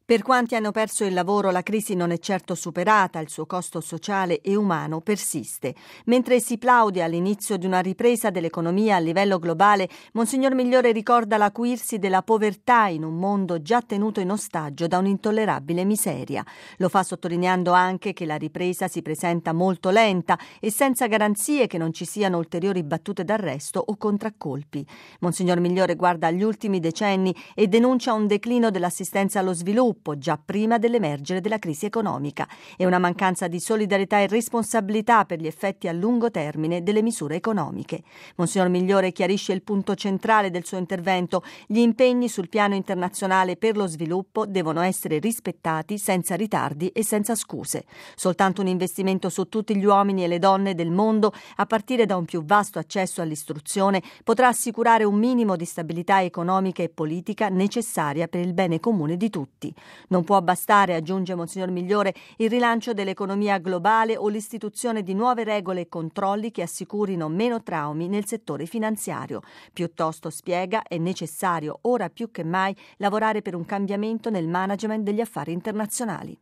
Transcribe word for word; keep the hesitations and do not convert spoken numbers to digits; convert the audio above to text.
Per quanti hanno perso il lavoro, la crisi non è certo superata, il suo costo sociale e umano persiste. Mentre si plaude all'inizio di una ripresa dell'economia a livello globale, Monsignor Migliore ricorda l'acuirsi della povertà in un mondo già tenuto in ostaggio da un'intollerabile miseria. Lo fa sottolineando anche che la ripresa si presenta molto lenta e senza garanzie che non ci siano ulteriori battute d'arresto o contraccolpi. Monsignor Migliore guarda agli ultimi decenni e denuncia un declino dell'assistenza allo sviluppo già prima dell'emergere della crisi economica e una mancanza di solidarietà e responsabilità per gli effetti a lungo termine delle misure economiche. Monsignor Migliore chiarisce il punto centrale del suo intervento: gli impegni sul piano internazionale per lo sviluppo devono essere rispettati senza ritardi e senza scuse. Soltanto un investimento su tutti gli uomini e le donne del mondo, a partire da un più vasto accesso all'istruzione, potrà assicurare un minimo di stabilità economica e politica necessaria per il bene comune di tutti. Non può bastare, aggiunge Monsignor Migliore, il rilancio dell'economia globale o l'istituzione di nuove regole e controlli che assicurino meno traumi nel settore finanziario. Piuttosto, spiega, è necessario ora più che mai lavorare per un cambiamento nel management degli affari internazionali.